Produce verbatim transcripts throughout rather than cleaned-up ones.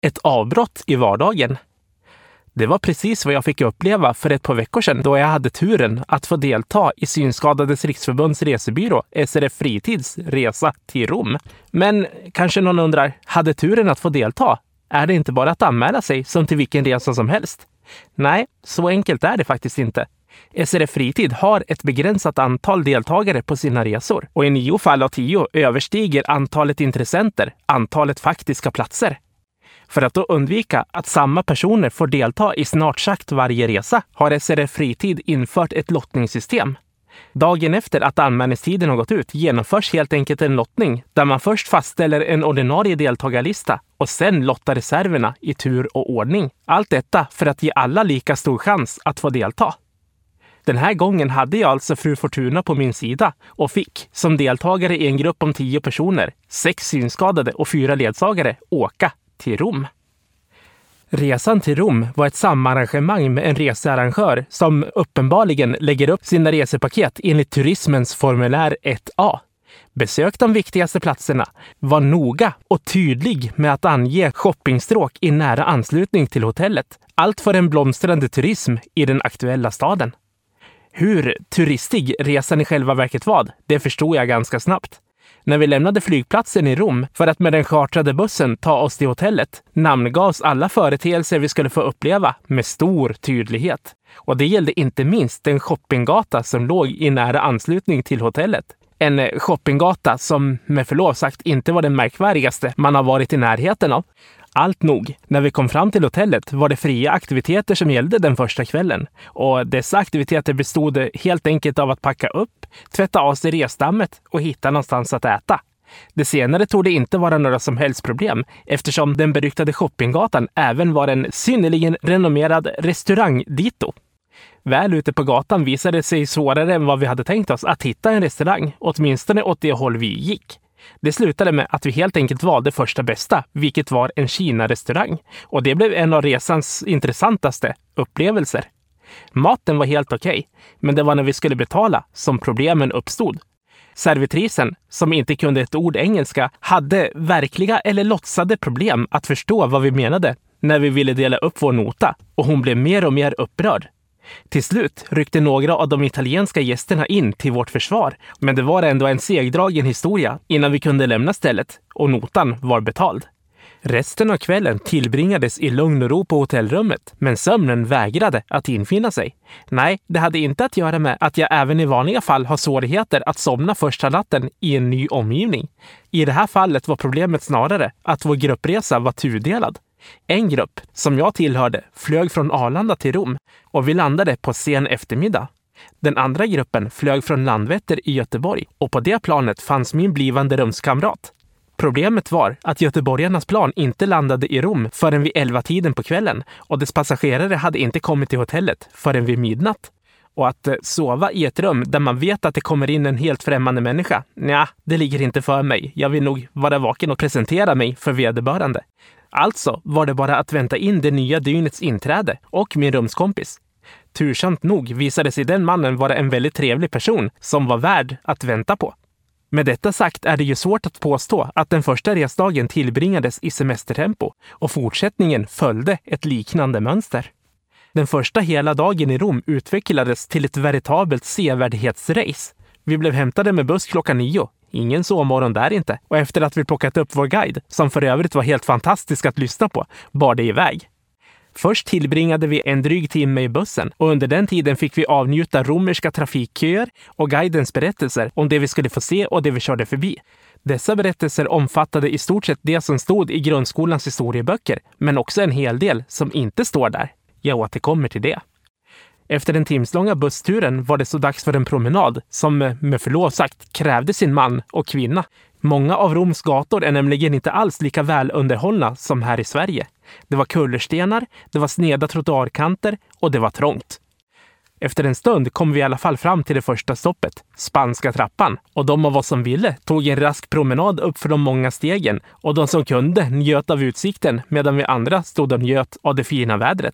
ett avbrott i vardagen. Det var precis vad jag fick uppleva för ett par veckor sedan då jag hade turen att få delta i Synskadades riksförbunds resebyrå S R F Fritids resa till Rom. Men kanske någon undrar, hade turen att få delta? Är det inte bara att anmäla sig som till vilken resa som helst? Nej, så enkelt är det faktiskt inte. S R F Fritid har ett begränsat antal deltagare på sina resor och i nio fall av tio överstiger antalet intressenter antalet faktiska platser. För att då undvika att samma personer får delta i snart sagt varje resa har S R F Fritid infört ett lottningssystem. Dagen efter att anmälningstiden har gått ut genomförs helt enkelt en lottning där man först fastställer en ordinarie deltagarlista och sen lottar reserverna i tur och ordning. Allt detta för att ge alla lika stor chans att få delta. Den här gången hade jag alltså fru Fortuna på min sida och fick, som deltagare i en grupp om tio personer, sex synskadade och fyra ledsagare, åka till Rom. Resan till Rom var ett samarrangemang med en researrangör som uppenbarligen lägger upp sina resepaket enligt turismens formulär ett A. Besök de viktigaste platserna, var noga och tydlig med att ange shoppingstråk i nära anslutning till hotellet. Allt för en blomstrande turism i den aktuella staden. Hur turistig resan i själva verket var, det förstod jag ganska snabbt. När vi lämnade flygplatsen i Rom för att med den chartrade bussen ta oss till hotellet namngavs alla företeelser vi skulle få uppleva med stor tydlighet. Och det gällde inte minst den shoppinggata som låg i nära anslutning till hotellet. En shoppinggata som med förlov sagt inte var den märkvärdigaste man har varit i närheten av. Allt nog, när vi kom fram till hotellet var det fria aktiviteter som gällde den första kvällen. Och dessa aktiviteter bestod helt enkelt av att packa upp, tvätta av sig resdammet och hitta någonstans att äta. Det senare tog det inte vara några som helst problem eftersom den beryktade shoppinggatan även var en synnerligen renommerad restaurang dito. Väl ute på gatan visade det sig svårare än vad vi hade tänkt oss att hitta en restaurang, åtminstone åt det håll vi gick. Det slutade med att vi helt enkelt valde första bästa, vilket var en Kina-restaurang. Och det blev en av resans intressantaste upplevelser. Maten var helt okej, men det var när vi skulle betala som problemen uppstod. Servitrisen, som inte kunde ett ord engelska, hade verkliga eller låtsade problem att förstå vad vi menade när vi ville dela upp vår nota, och hon blev mer och mer upprörd. Till slut ryckte några av de italienska gästerna in till vårt försvar, men det var ändå en segdragen historia innan vi kunde lämna stället och notan var betald. Resten av kvällen tillbringades i lugn och ro på hotellrummet, men sömnen vägrade att infinna sig. Nej, det hade inte att göra med att jag även i vanliga fall har svårigheter att somna första natten i en ny omgivning. I det här fallet var problemet snarare att vår gruppresa var tudelad. En grupp, som jag tillhörde, flög från Arlanda till Rom och vi landade på sen eftermiddag. Den andra gruppen flög från Landvetter i Göteborg och på det planet fanns min blivande rumskamrat. Problemet var att göteborgarnas plan inte landade i Rom förrän vid elva tiden på kvällen och dess passagerare hade inte kommit till hotellet förrän vid midnatt. Och att sova i ett rum där man vet att det kommer in en helt främmande människa, nja, det ligger inte för mig. Jag vill nog vara vaken och presentera mig för vederbörande. Alltså var det bara att vänta in det nya dygnets inträde och min rumskompis. Tursamt nog visade sig den mannen vara en väldigt trevlig person som var värd att vänta på. Med detta sagt är det ju svårt att påstå att den första resdagen tillbringades i semestertempo och fortsättningen följde ett liknande mönster. Den första hela dagen i Rom utvecklades till ett veritabelt sevärdhetsrace. Vi blev hämtade med buss klockan nio. Ingen sovmorgon där inte. Och efter att vi plockat upp vår guide, som för övrigt var helt fantastisk att lyssna på, bar det iväg. Först tillbringade vi en dryg timme i bussen och under den tiden fick vi avnjuta romerska trafikköer och guidens berättelser om det vi skulle få se och det vi körde förbi. Dessa berättelser omfattade i stort sett det som stod i grundskolans historieböcker, men också en hel del som inte står där. Jag återkommer till det. Efter den timslånga bussturen var det så dags för en promenad som med förlov sagt krävde sin man och kvinna. Många av Roms gator är nämligen inte alls lika väl underhållna som här i Sverige. Det var kullerstenar, det var sneda trottoarkanter och det var trångt. Efter en stund kom vi i alla fall fram till det första stoppet, Spanska trappan, och de av oss som ville tog en rask promenad upp för de många stegen och de som kunde njöt av utsikten medan vi andra stod och njöt av det fina vädret.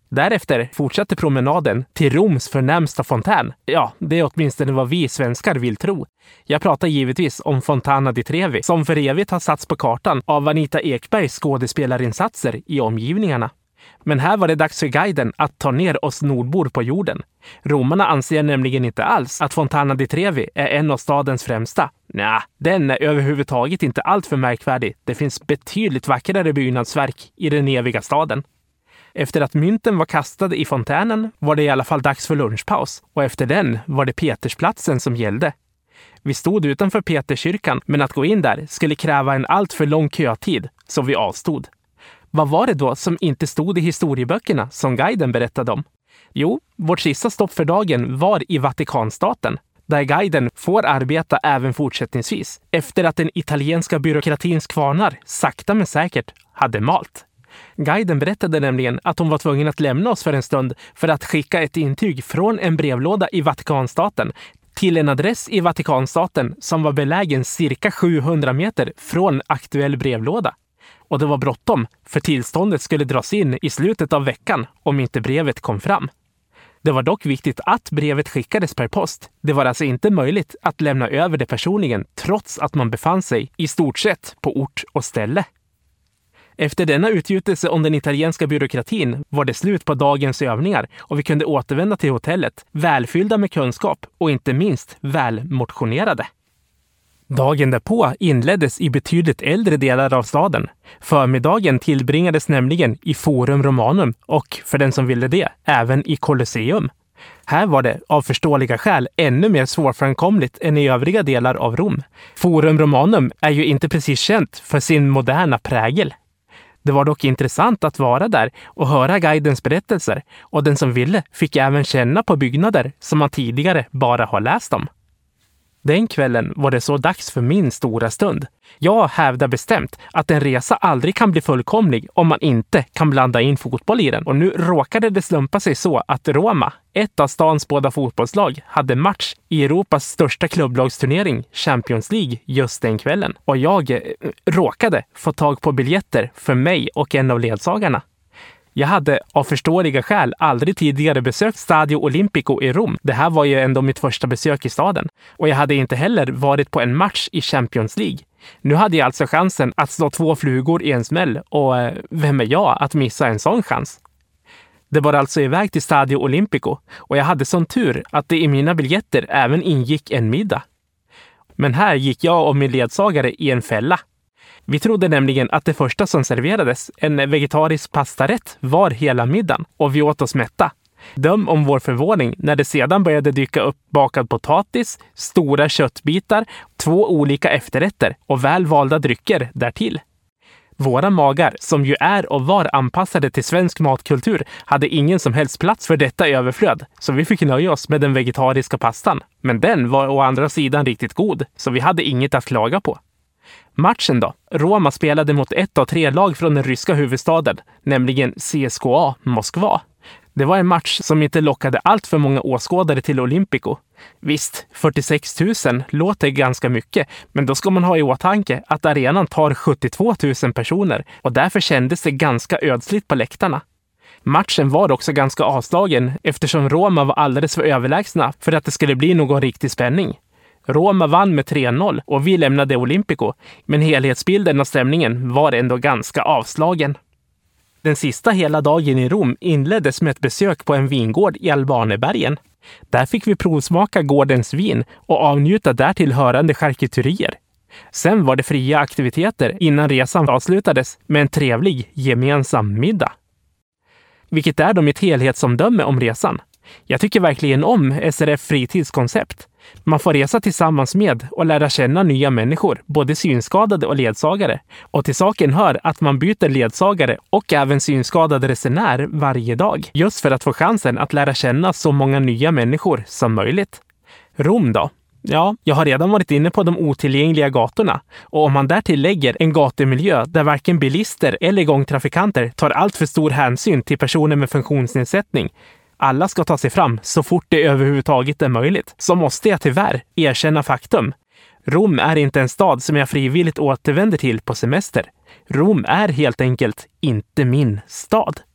Därefter fortsatte promenaden till Roms förnämsta fontän. Ja, det är åtminstone vad vi svenskar vill tro. Jag pratar givetvis om Fontana di Trevi, som för evigt har satts på kartan av Anita Ekbergs skådespelarinsatser i omgivningarna. Men här var det dags för guiden att ta ner oss nordbor på jorden. Romarna anser nämligen inte alls att Fontana di Trevi är en av stadens främsta. Nej, den är överhuvudtaget inte allt för märkvärdig. Det finns betydligt vackrare byggnadsverk i den eviga staden. Efter att mynten var kastade i fontänen var det i alla fall dags för lunchpaus, och efter den var det Petersplatsen som gällde. Vi stod utanför Peterskyrkan, men att gå in där skulle kräva en allt för lång kötid, så vi avstod. Vad var det då som inte stod i historieböckerna som guiden berättade om? Jo, vårt sista stopp för dagen var i Vatikanstaten, där guiden får arbeta även fortsättningsvis, efter att den italienska byråkratins kvarnar sakta men säkert hade malt. Guiden berättade nämligen att hon var tvungen att lämna oss för en stund för att skicka ett intyg från en brevlåda i Vatikanstaten till en adress i Vatikanstaten som var belägen cirka sjuhundra meter från aktuell brevlåda. Och det var bråttom, för tillståndet skulle dras in i slutet av veckan om inte brevet kom fram. Det var dock viktigt att brevet skickades per post. Det var alltså inte möjligt att lämna över det personligen trots att man befann sig i stort sett på ort och ställe. Efter denna utgjutelse om den italienska byråkratin var det slut på dagens övningar och vi kunde återvända till hotellet, välfyllda med kunskap och inte minst välmotionerade. Dagen därpå inleddes i betydligt äldre delar av staden. Förmiddagen tillbringades nämligen i Forum Romanum och, för den som ville det, även i Colosseum. Här var det, av förståeliga skäl, ännu mer svårframkomligt än i övriga delar av Rom. Forum Romanum är ju inte precis känt för sin moderna prägel. Det var dock intressant att vara där och höra guidens berättelser, och den som ville fick även känna på byggnader som man tidigare bara har läst om. Den kvällen var det så dags för min stora stund. Jag hävdar bestämt att en resa aldrig kan bli fullkomlig om man inte kan blanda in fotboll i den. Och nu råkade det slumpa sig så att Roma, ett av stans båda fotbollslag, hade match i Europas största klubblagsturnering, Champions League, just den kvällen. Och jag eh, råkade få tag på biljetter för mig och en av ledsagarna. Jag hade av förståeliga skäl aldrig tidigare besökt Stadio Olimpico i Rom. Det här var ju ändå mitt första besök i staden. Och jag hade inte heller varit på en match i Champions League. Nu hade jag alltså chansen att slå två flugor i en smäll, och eh, vem är jag att missa en sån chans? Det var alltså iväg till Stadio Olimpico, och jag hade sån tur att det i mina biljetter även ingick en middag. Men här gick jag och min ledsagare i en fälla. Vi trodde nämligen att det första som serverades, en vegetarisk pastarätt, var hela middagen, och vi åt oss mätta. Döm om vår förvåning när det sedan började dyka upp bakad potatis, stora köttbitar, två olika efterrätter och väl valda drycker därtill. Våra magar, som ju är och var anpassade till svensk matkultur, hade ingen som helst plats för detta överflöd, så vi fick nöja oss med den vegetariska pastan. Men den var å andra sidan riktigt god, så vi hade inget att klaga på. Matchen då? Roma spelade mot ett av tre lag från den ryska huvudstaden, nämligen C S K A Moskva. Det var en match som inte lockade allt för många åskådare till Olympico. Visst, fyrtiosex tusen låter ganska mycket, men då ska man ha i åtanke att arenan tar sjuttiotvå tusen personer, och därför kändes det ganska ödsligt på läktarna. Matchen var också ganska avslagen eftersom Roma var alldeles för överlägsna för att det skulle bli någon riktig spänning. Roma vann med tre noll och vi lämnade Olympico, men helhetsbilden av stämningen var ändå ganska avslagen. Den sista hela dagen i Rom inleddes med ett besök på en vingård i Albanebergen. Där fick vi provsmaka gårdens vin och avnjuta därtill hörande charkuterier. Sen var det fria aktiviteter innan resan avslutades med en trevlig gemensam middag. Vilket är då mitt helhetsomdöme om resan? Jag tycker verkligen om S R F fritidskoncept. Man får resa tillsammans med och lära känna nya människor, både synskadade och ledsagare. Och till saken hör att man byter ledsagare och även synskadade resenär varje dag, just för att få chansen att lära känna så många nya människor som möjligt. Rom då? Ja, jag har redan varit inne på de otillgängliga gatorna, och om man därtill lägger en gatemiljö där varken bilister eller gångtrafikanter tar allt för stor hänsyn till personer med funktionsnedsättning, alla ska ta sig fram så fort det överhuvudtaget är möjligt, så måste jag tyvärr erkänna faktum. Rom är inte en stad som jag frivilligt återvänder till på semester. Rom är helt enkelt inte min stad.